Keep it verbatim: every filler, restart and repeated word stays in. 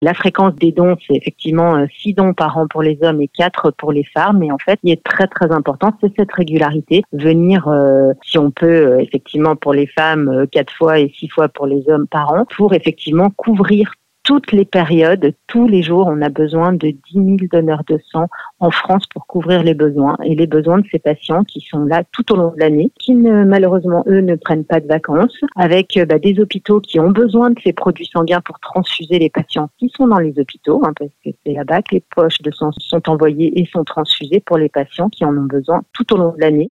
La fréquence des dons, c'est effectivement euh, six dons par an pour les hommes et quatre pour les femmes. Mais en fait, ce qui est très très important, c'est cette régularité. Venir, euh, si on peut, euh, effectivement pour les femmes, euh, quatre fois et six fois pour les hommes par an, pour effectivement couvrir toutes les périodes, tous les jours. On a besoin de dix mille donneurs de sang en France pour couvrir les besoins et les besoins de ces patients qui sont là tout au long de l'année, qui ne, malheureusement, eux, ne prennent pas de vacances, avec bah, des hôpitaux qui ont besoin de ces produits sanguins pour transfuser les patients qui sont dans les hôpitaux, hein, parce que c'est là-bas que les poches de sang sont envoyées et sont transfusées pour les patients qui en ont besoin tout au long de l'année.